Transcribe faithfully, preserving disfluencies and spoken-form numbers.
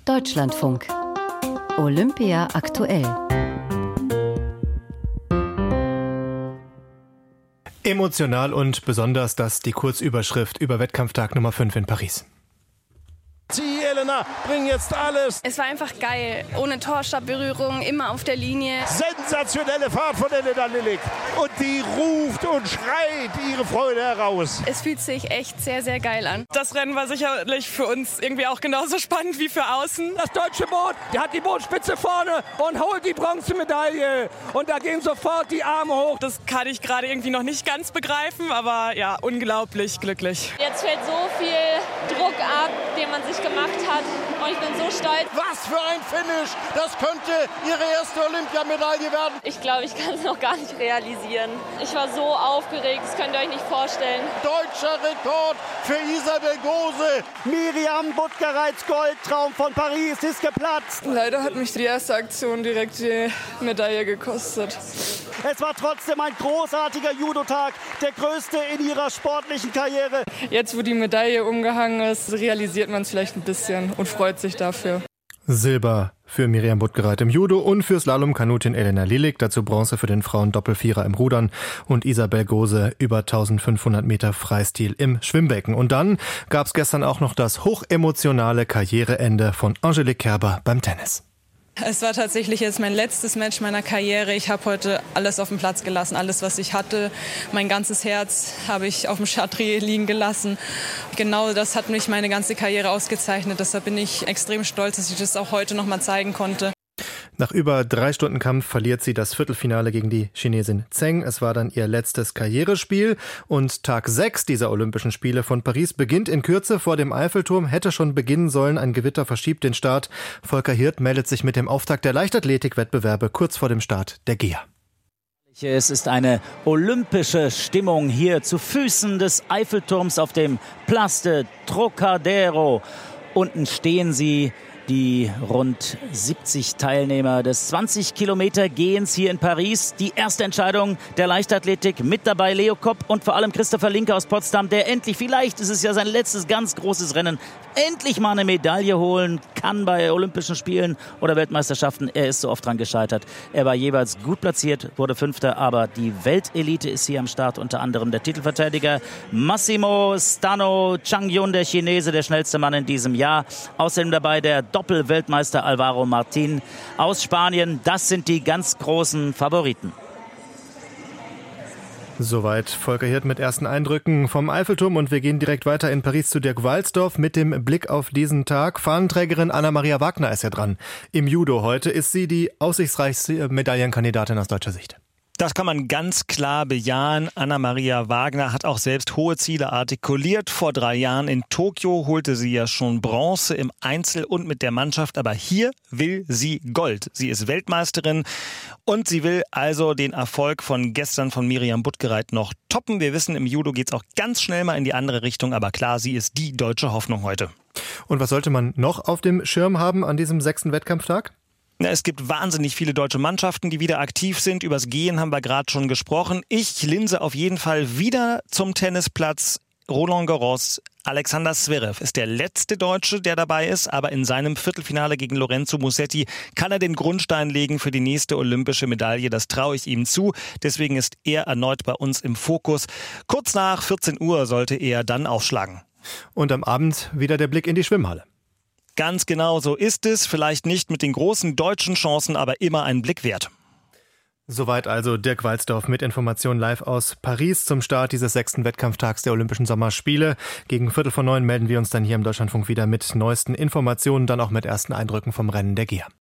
Deutschlandfunk. Olympia aktuell. Emotional und besonders das die Kurzüberschrift über Wettkampftag Nummer fünf in Paris. Sie, Elena, bringen jetzt alles. Es war einfach geil. Ohne Torstabberührung, immer auf der Linie. Sensationelle Fahrt von Elena Lilik. Und die ruft und schreit ihre Freude heraus. Es fühlt sich echt sehr, sehr geil an. Das Rennen war sicherlich für uns irgendwie auch genauso spannend wie für außen. Das deutsche Boot, der hat die Bootspitze vorne und holt die Bronzemedaille. Und da gehen sofort die Arme hoch. Das kann ich gerade irgendwie noch nicht ganz begreifen, aber ja, unglaublich glücklich. Jetzt fällt so viel Druck ab, den man sich gemacht hat, und ich bin so stolz. Was für ein Finish! Das könnte ihre erste Olympiamedaille werden. Ich glaube, ich kann es noch gar nicht realisieren. Ich war so aufgeregt, das könnt ihr euch nicht vorstellen. Deutscher Rekord für Isabel Gose. Miriam Buttgereits Goldtraum von Paris ist geplatzt. Leider hat mich die erste Aktion direkt die Medaille gekostet. Es war trotzdem ein großartiger Judotag, der größte in ihrer sportlichen Karriere. Jetzt, wo die Medaille umgehangen ist, realisiert man es vielleicht ein bisschen und freut sich dafür. Silber für Miriam Buttgereit im Judo und für Slalomkanutin Elena Lilik, dazu Bronze für den Frauen-Doppelvierer im Rudern und Isabel Gose über eintausendfünfhundert Meter Freistil im Schwimmbecken. Und dann gab es gestern auch noch das hochemotionale Karriereende von Angelique Kerber beim Tennis. Es war tatsächlich jetzt mein letztes Match meiner Karriere. Ich habe heute alles auf den Platz gelassen, alles, was ich hatte. Mein ganzes Herz habe ich auf dem Chartrier liegen gelassen. Genau das hat mich meine ganze Karriere ausgezeichnet. Deshalb bin ich extrem stolz, dass ich das auch heute noch mal zeigen konnte. Nach über drei Stunden Kampf verliert sie das Viertelfinale gegen die Chinesin Zheng. Es war dann ihr letztes Karrierespiel. Und Tag sechs dieser Olympischen Spiele von Paris beginnt in Kürze vor dem Eiffelturm. Hätte schon beginnen sollen. Ein Gewitter verschiebt den Start. Volker Hirt meldet sich mit dem Auftakt der Leichtathletikwettbewerbe kurz vor dem Start der G E A. Es ist eine olympische Stimmung hier zu Füßen des Eiffelturms auf dem Place de Trocadero. Unten stehen sie, die rund siebzig Teilnehmer des zwanzig Kilometer Gehens hier in Paris. Die erste Entscheidung der Leichtathletik, mit dabei Leo Kopp und vor allem Christopher Linke aus Potsdam, der endlich, vielleicht ist es ja sein letztes ganz großes Rennen, endlich mal eine Medaille holen kann bei Olympischen Spielen oder Weltmeisterschaften. Er ist so oft dran gescheitert. Er war jeweils gut platziert, wurde Fünfter, aber die Weltelite ist hier am Start, unter anderem der Titelverteidiger Massimo Stano Changyun, der Chinese, der schnellste Mann in diesem Jahr. Außerdem dabei der Doppelweltmeister Alvaro Martin aus Spanien. Das sind die ganz großen Favoriten. Soweit Volker Hirt mit ersten Eindrücken vom Eiffelturm, und wir gehen direkt weiter in Paris zu Dirk Walsdorf mit dem Blick auf diesen Tag. Fahnenträgerin Anna-Maria Wagner ist ja dran. Im Judo heute ist sie die aussichtsreichste Medaillenkandidatin aus deutscher Sicht. Das kann man ganz klar bejahen. Anna-Maria Wagner hat auch selbst hohe Ziele artikuliert. Vor drei Jahren in Tokio holte sie ja schon Bronze im Einzel und mit der Mannschaft. Aber hier will sie Gold. Sie ist Weltmeisterin und sie will also den Erfolg von gestern von Miriam Buttgereit noch toppen. Wir wissen, im Judo geht es auch ganz schnell mal in die andere Richtung. Aber klar, sie ist die deutsche Hoffnung heute. Und was sollte man noch auf dem Schirm haben an diesem sechsten Wettkampftag? Es gibt wahnsinnig viele deutsche Mannschaften, die wieder aktiv sind. Übers Gehen haben wir gerade schon gesprochen. Ich linse auf jeden Fall wieder zum Tennisplatz. Roland Garros. Alexander Zverev ist der letzte Deutsche, der dabei ist, aber in seinem Viertelfinale gegen Lorenzo Musetti kann er den Grundstein legen für die nächste olympische Medaille. Das traue ich ihm zu. Deswegen ist er erneut bei uns im Fokus. Kurz nach vierzehn Uhr sollte er dann aufschlagen. Und am Abend wieder der Blick in die Schwimmhalle. Ganz genau so ist es. Vielleicht nicht mit den großen deutschen Chancen, aber immer einen Blick wert. Soweit also Dirk Walsdorf mit Informationen live aus Paris zum Start dieses sechsten Wettkampftags der Olympischen Sommerspiele. Gegen Viertel vor neun melden wir uns dann hier im Deutschlandfunk wieder mit neuesten Informationen, dann auch mit ersten Eindrücken vom Rennen der G E A.